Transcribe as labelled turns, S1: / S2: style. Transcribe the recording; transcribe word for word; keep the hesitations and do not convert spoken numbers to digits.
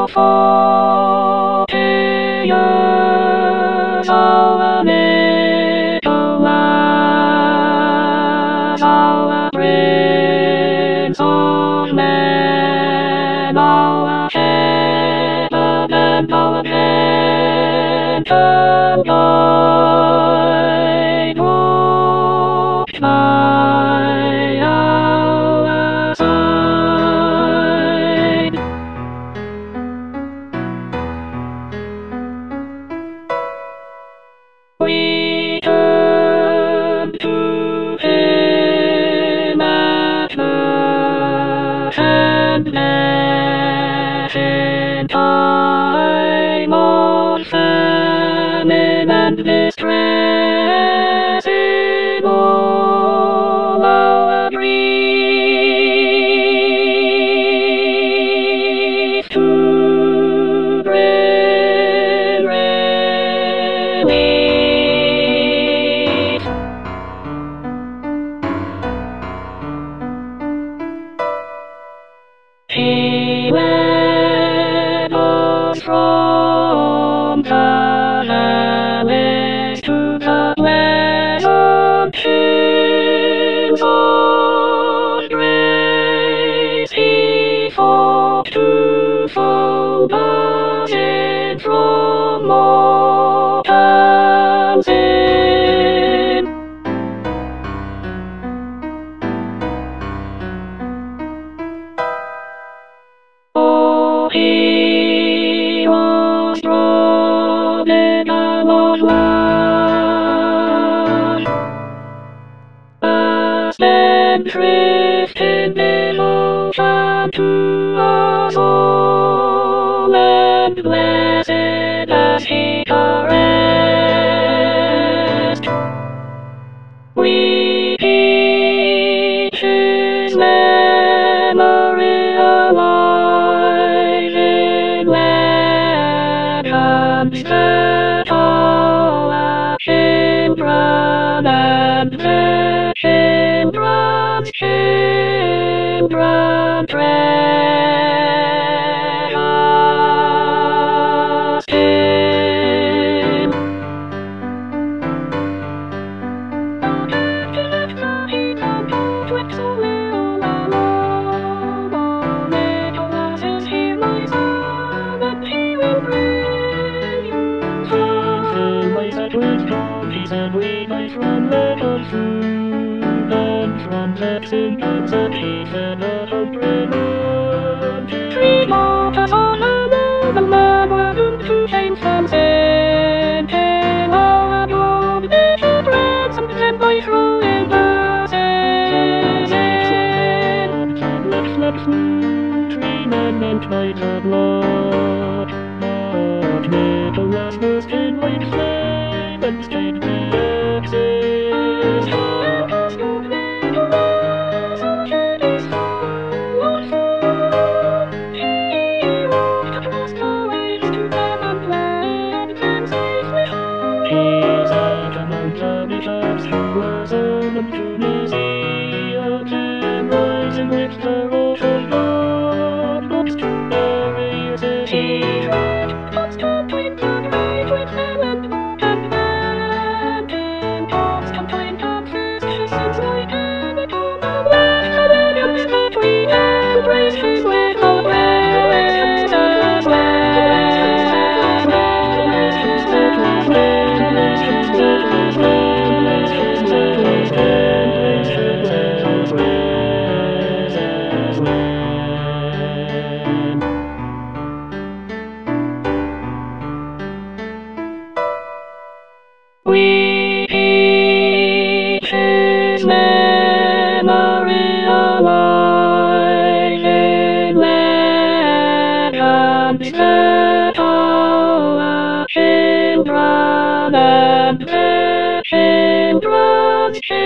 S1: forty years our little lads, our prince of men, our shepherd and our gentle guide, walked by our side. We turned to him at last, and met in time of famine and distress in all our grief to bring relief. He led us from Canales to the pleasant hills of grace. He fought to fold us in from mortal sin. Oh, he was drawn in our blood, as men drift in devotion to us all, and blessed as he caressed. We keep his memory alive in legends that our children and their children's children treasure still. He said we might run little through, and from Lexington said he fed a hundred men. Three mortars on a noble man were doomed to shame from sin, till our doomed little ransomed them by throwing verses in. Let fled through, three men meant by the blood, but Nicholas was in white flame and stayed the exit. Help us, good Nicholas, our kid is full of fun. He walked across the waves to them and led them safely home. He's out among the bishops who were summoned to Nicaea, and rising with the ocean god, looks to bury a city. Pots to twin to right with them and walk and then in pots come twin come first, since like an echo of left the Williams that we embrace his with all grace as we keep his memory alive in legends that our children and their children's children